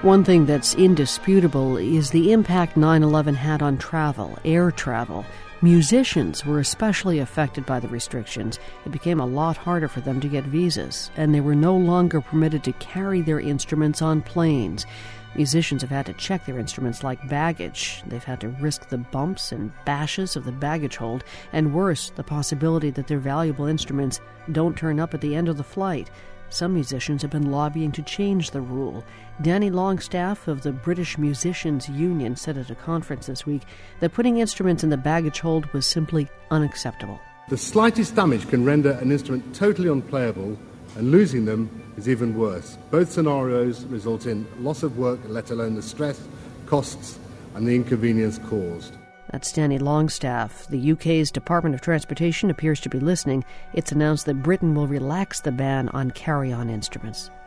One thing that's indisputable is the impact 9/11 had on travel, air travel. Musicians were especially affected by the restrictions. It became a lot harder for them to get visas, and they were no longer permitted to carry their instruments on planes. Musicians have had to check their instruments like baggage. They've had to risk the bumps and bashes of the baggage hold, and worse, the possibility that their valuable instruments don't turn up at the end of the flight. Some musicians have been lobbying to change the rule. Danny Longstaff of the British Musicians Union said at a conference this week that putting instruments in the baggage hold was simply unacceptable. The slightest damage can render an instrument totally unplayable, and losing them is even worse. Both scenarios result in loss of work, let alone the stress, costs, and the inconvenience caused. That's Danny Longstaff. The UK's Department of Transportation appears to be listening. It's announced that Britain will relax the ban on carry-on instruments.